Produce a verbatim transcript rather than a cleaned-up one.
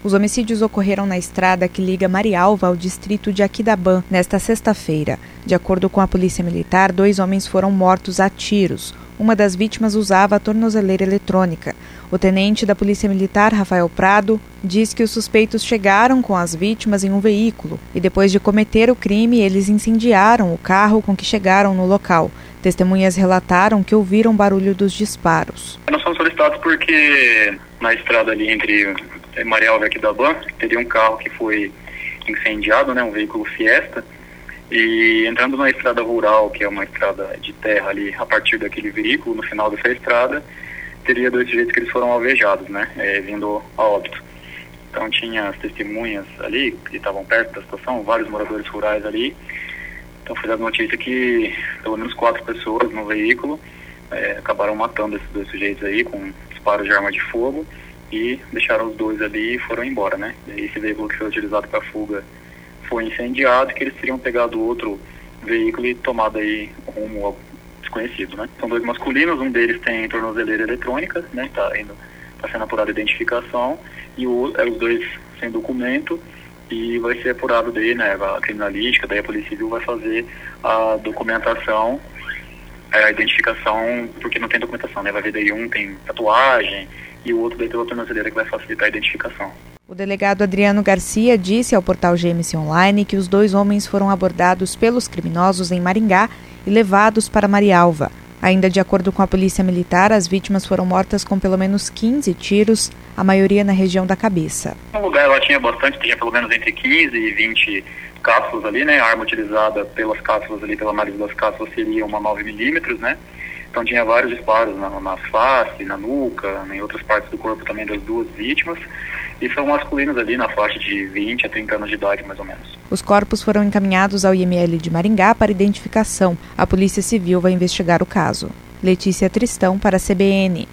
Os homicídios ocorreram na estrada que liga Marialva ao distrito de Aquidabã, nesta sexta-feira. De acordo com a Polícia Militar, dois homens foram mortos a tiros. Uma das vítimas usava a tornozeleira eletrônica. O tenente da Polícia Militar, Rafael Prado, diz que os suspeitos chegaram com as vítimas em um veículo e, depois de cometer o crime, eles incendiaram o carro com que chegaram no local. Testemunhas relataram que ouviram barulho dos disparos. Nós fomos solicitados porque na estrada ali entre Marialva e Aquidabã teria um carro que foi incendiado, né, um veículo Fiesta. E entrando na estrada rural, que é uma estrada de terra ali, a partir daquele veículo, no final dessa estrada, teria dois sujeitos que eles foram alvejados, né, é, vindo a óbito. Então tinha as testemunhas ali, que estavam perto da situação, vários moradores rurais ali. Então foi dada notícia que pelo menos quatro pessoas no veículo é, acabaram matando esses dois sujeitos aí com disparos de arma de fogo e deixaram os dois ali e foram embora, né. E esse veículo que foi utilizado para fuga foi incendiado, que eles teriam pegado outro veículo e tomado aí rumo ao desconhecido, né? São dois masculinos, um deles tem tornozeleira eletrônica, né? Tá indo, tá sendo apurada a identificação, e o, é os dois sem documento, e vai ser apurado daí, né? A criminalística, daí a Polícia Civil vai fazer a documentação, a identificação, porque não tem documentação, né? Vai ver daí um tem tatuagem e o outro daí tem outra tornozeleira que vai facilitar a identificação. O delegado Adriano Garcia disse ao portal G M C Online que os dois homens foram abordados pelos criminosos em Maringá e levados para Marialva. Ainda de acordo com a Polícia Militar, as vítimas foram mortas com pelo menos quinze tiros, a maioria na região da cabeça. No lugar lá tinha bastante, tinha pelo menos entre quinze e vinte cápsulas ali, né? A arma utilizada pelas cápsulas ali, pela análise das cápsulas, seria uma nove milímetros, né? Então tinha vários disparos na, na face, na nuca, em outras partes do corpo também das duas vítimas. E são masculinos ali na faixa de vinte a trinta anos de idade, mais ou menos. Os corpos foram encaminhados ao I M L de Maringá para identificação. A Polícia Civil vai investigar o caso. Letícia Tristão para a C B N.